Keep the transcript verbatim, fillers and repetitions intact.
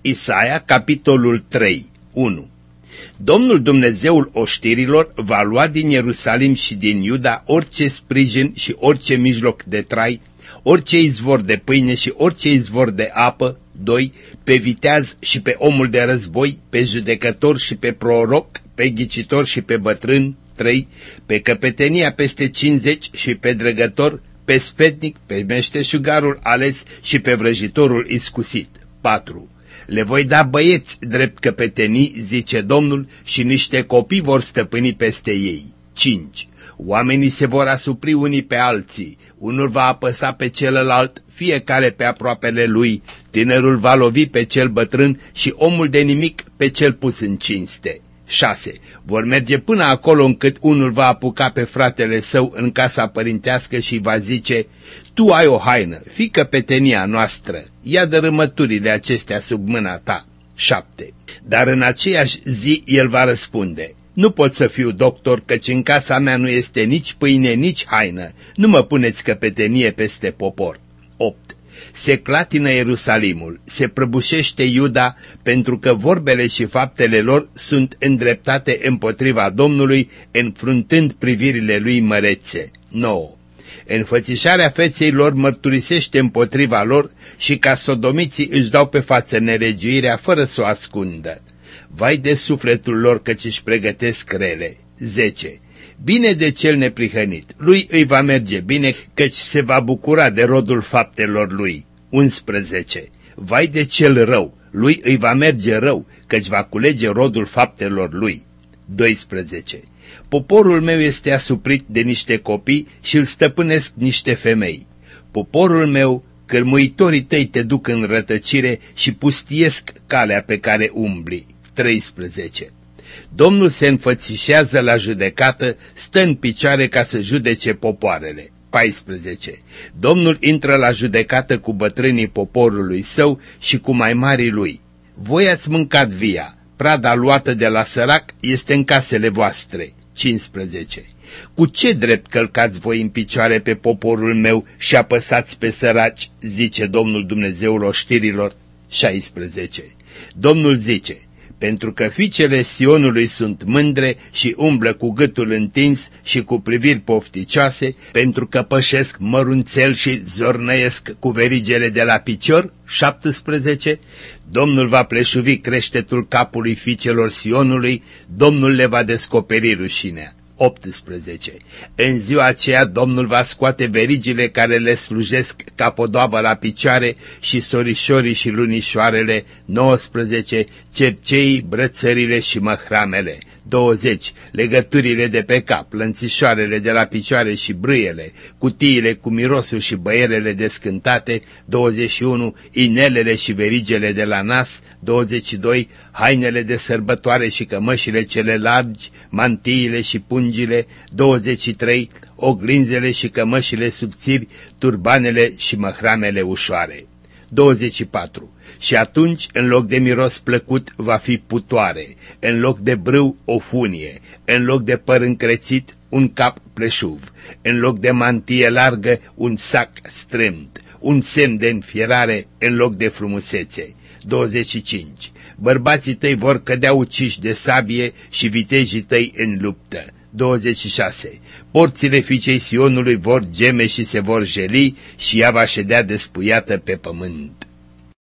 Isaia, capitolul trei, unu. Domnul Dumnezeul oștirilor va lua din Ierusalim și din Iuda orice sprijin și orice mijloc de trai, orice izvor de pâine și orice izvor de apă, doi. Pe viteaz și pe omul de război, pe judecător și pe proroc, pe ghicitor și pe bătrân, trei. Pe căpetenia peste cincizeci și pe dregător, pe sfetnic, pe meșteșugarul ales și pe vrăjitorul iscusit, patru. Le voi da băieți drept căpetenii, zice Domnul, și niște copii vor stăpâni peste ei. cinci. Oamenii se vor asupri unii pe alții, unul va apăsa pe celălalt, fiecare pe aproapele lui, tinerul va lovi pe cel bătrân și omul de nimic pe cel pus în cinste. șase. Vor merge până acolo încât unul va apuca pe fratele său în casa părintească și va zice: tu ai o haină, fii căpetenia noastră, ia dărâmăturile acestea sub mâna ta. șapte. Dar în aceeași zi el va răspunde: nu pot să fiu doctor, căci în casa mea nu este nici pâine, nici haină, nu mă puneți căpetenie peste popor. opt. Se clatină Ierusalimul, se prăbușește Iuda, pentru că vorbele și faptele lor sunt îndreptate împotriva Domnului, înfruntând privirile lui mărețe. nouă. Înfățișarea feței lor mărturisește împotriva lor și ca sodomiții își dau pe față nelegiuirea fără să o ascundă. Vai de sufletul lor, căci își pregătesc rele. zece. Bine de cel neprihănit, lui îi va merge bine, căci se va bucura de rodul faptelor lui. unsprezece. Vai de cel rău, lui îi va merge rău, căci va culege rodul faptelor lui. doisprezece. Poporul meu este asuprit de niște copii și îl stăpânesc niște femei. Poporul meu, cărmuitorii tăi te duc în rătăcire și pustiesc calea pe care umbli. treisprezece. Domnul se înfățișează la judecată, stă în picioare ca să judece popoarele. paisprezece. Domnul intră la judecată cu bătrânii poporului său și cu mai marii lui. Voi ați mâncat via, prada luată de la sărac este în casele voastre. cincisprezece. Cu ce drept călcați voi în picioare pe poporul meu și apăsați pe săraci, zice Domnul Dumnezeul oștirilor? șaisprezece. Domnul zice: pentru că fiicele Sionului sunt mândre și umblă cu gâtul întins și cu priviri pofticioase, pentru că pășesc mărunțel și zornăiesc cu verigele de la picior. șaptesprezece. Domnul va pleșuvi creștetul capului fiicelor Sionului, Domnul le va descoperi rușinea. optsprezece. În ziua aceea Domnul va scoate verigile care le slujesc ca podoabă la picioare și sorișorii și lunișoarele. nouăsprezece. Cerceii, brățările și măhramele. douăzeci. Legăturile de pe cap, lănțișoarele de la picioare și brâiele, cutiile cu mirosul și băierele descântate. douăzeci și unu. Inelele și verigele de la nas. douăzeci și doi. Hainele de sărbătoare și cămășile cele largi, mantiile și pungile. douăzeci și trei. Oglinzele și cămășile subțiri, turbanele și măhramele ușoare. douăzeci și patru. Și atunci, în loc de miros plăcut, va fi putoare, în loc de brâu, o funie, în loc de păr încrețit, un cap pleșuv, în loc de mantie largă, un sac strâmt, un semn de înfierare în loc de frumusețe. douăzeci și cinci. Bărbații tăi vor cădea uciși de sabie și vitejii tăi în luptă. douăzeci și șase. Porțile fiicei Sionului vor geme și se vor jeli și ea va ședea despuiată pe pământ.